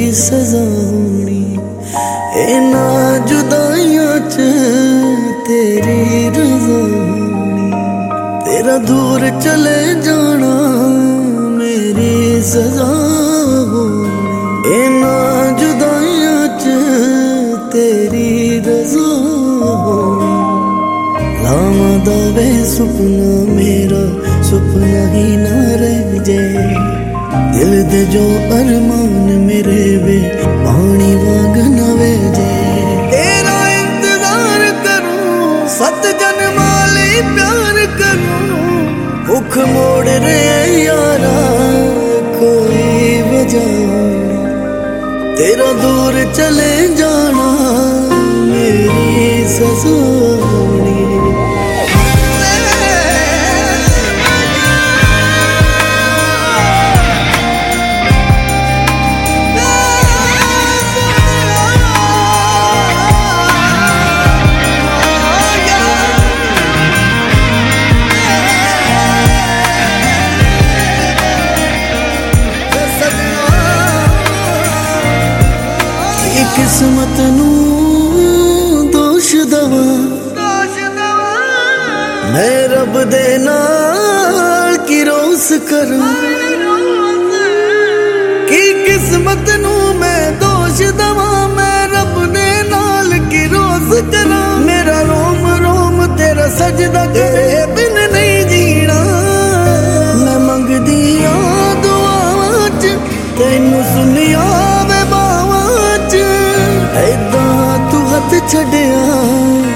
सजा होनी। इन्हां जुदाइयां च तेरी रज़ा होनी। तेरा दूर चले जाना मेरी सजा होनी। इन्हां जुदाइयां च तेरी रज़ा होनी। लावां दा वे सुपना मेरा सुपना ही ना रह जाए। दिल दे जो अरमान मेरे वे पानी वांग न वे जाए। तेरा इंतजार करूं 7 जन्मां लई प्यार करूं। भुख मोड़ रहे यारा कोई वजह नहीं। तेरा दूर चले जाना मेरी सजा होनी। किस्मत नू दोष दवा मैं रब दे नाल की रोस करूं। कि किस्मत नू मैं दोष दवा मैं रब दे नाल की रोस करूं। मेरा रोम रोम तेरा सजदा करे बिन नहीं जीना। मैं मंगदी आ दुआवां च तैनू सुनिया वे बावां च। ऐदां तू हथ छड्डिया